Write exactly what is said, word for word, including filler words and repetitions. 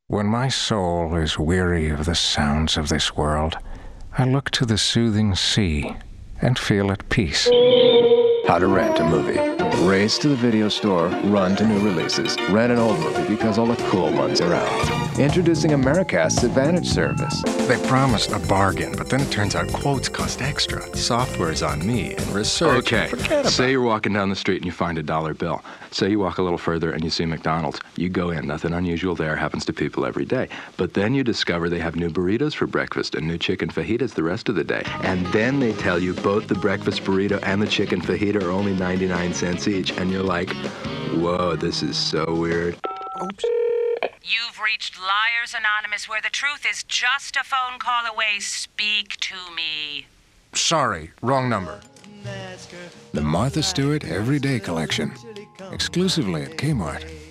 When my soul is weary of the sounds of this world, I look to the soothing sea and feel at peace. How to rent a movie. Race to the video store, run to new releases. Rent an old movie because all the cool ones are out. Introducing Americast's Advantage service. They promised a bargain, but then it turns out quotes cost extra. Software's on me, and research... Okay, forget say about you're walking down the street and you find a dollar bill. Say you walk a little further and you see McDonald's. You go in, nothing unusual there, happens to people every day. But then you discover they have new burritos for breakfast and new chicken fajitas the rest of the day. And then they tell you both the breakfast burrito and the chicken fajita are only ninety-nine cents each. And you're like, whoa, this is so weird. Oops. You've reached Liars Anonymous, where the truth is just a phone call away. Speak to me. Sorry, wrong number. The Martha Stewart Everyday Collection, exclusively at Kmart.